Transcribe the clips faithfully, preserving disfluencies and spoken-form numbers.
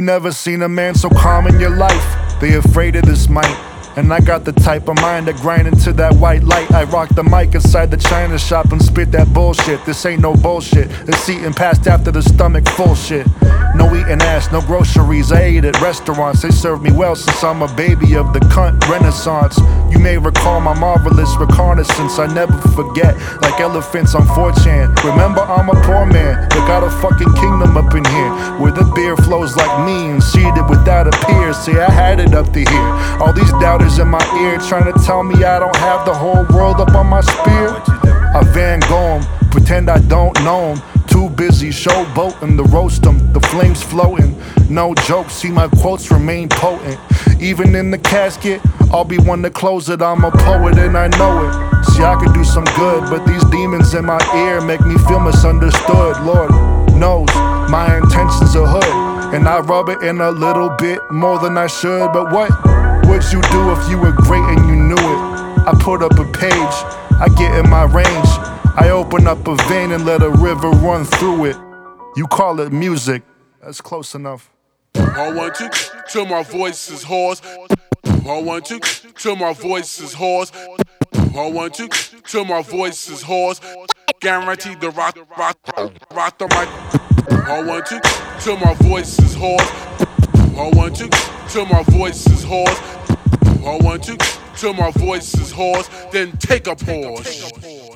You never seen a man so calm in your life. They afraid of this mic. And I got the type of mind to grind into that white light. I rock the mic inside the china shop and spit that bullshit. This ain't no bullshit. It's eating past after the stomach full shit. No eating ass, no groceries. I ate at restaurants. They served me well since I'm a baby of the cunt renaissance. You may recall my marvelous reconnaissance. I never forget, like elephants on four chan. Remember, I'm a poor man, but got a fucking kingdom up in here, where the beer flows like me and seated without a peer. See, I had it up to here. All these doubters in my ear trying to tell me I don't have the whole world up on my spear. I Van Gogh 'em, pretend I don't know 'em. Too busy showboating to roast 'em, the flames floating. No joke, see my quotes remain potent. Even in the casket, I'll be one to close it. I'm a poet and I know it. See, I could do some good, but these demons in my ear make me feel misunderstood. Lord knows my intentions are hood, and I rub it in a little bit more than I should. But what would you do if you were great and you knew it? I put up a page, I get in my range, I open up a vein and let a river run through it. You call it music, that's close enough. I want you till my voice is hoarse. I want you till my voice is hoarse. I want you till my voice is hoarse. Guaranteed to rock, rock, rock the mic. I want you till my voice is hoarse. I want you till my voice is hoarse. I want you till my voice is hoarse. Then take a pause.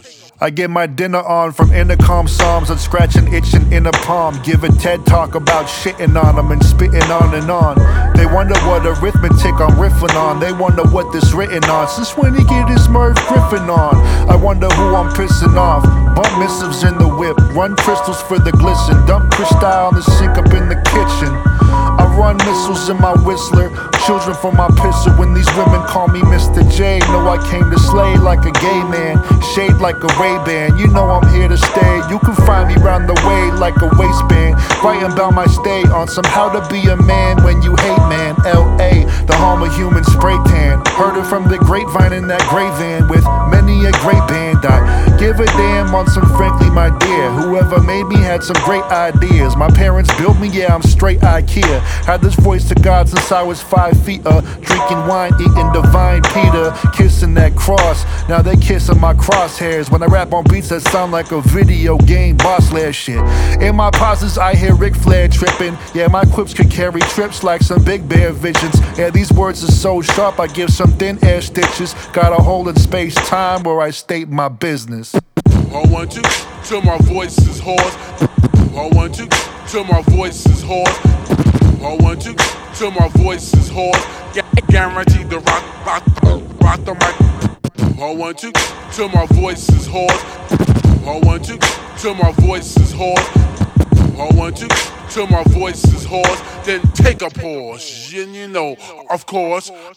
I get my dinner on from intercom psalms and scratching itching in a palm. Give a TED talk about shitting on them and spitting on and on. They wonder what arithmetic I'm riffing on. They wonder what this written on. Since when he get his Merv Griffin on? I wonder who I'm pissing off. Bump missives in the whip, run crystals for the glisten. Dump crystal on the sink up in the kitchen. I run missiles in my whistler, children from my pisser. When these women call me Mister J, know I came to slay like a gay man, shade like a Ray-Ban. You know I'm here to stay. You can find me round the way like a waistband, writing about my stay on some how to be a man when you hate man. L A, the home of human spray tan. Heard it from the grapevine in that gray van with many a great band. I give a damn on some frankly, my dear. Whoever made me had some great ideas. My parents built me, yeah, I'm straight IKEA. Had this voice to God since I was five feet, uh, drinking wine, eating divine Peter, kissing that cross. Now they kissing my crosshairs when I rap on beats that sound like a video game boss lair shit. In my pauses I hear Ric Flair tripping. Yeah, my quips could carry trips like some Big Bear visions. Yeah, these words are so sharp I give some thin air stitches. Got a hole in space-time where I state my business. I want you till my voice is hoarse. I want you till my voice is hoarse. I want you till my voice is hoarse. Guaranteed to rock, rock, rock the mic. I want you till my voice is hoarse. I want you till my voice is hoarse. I want you till my voice is hoarse. Then take a pause. And you know, of course.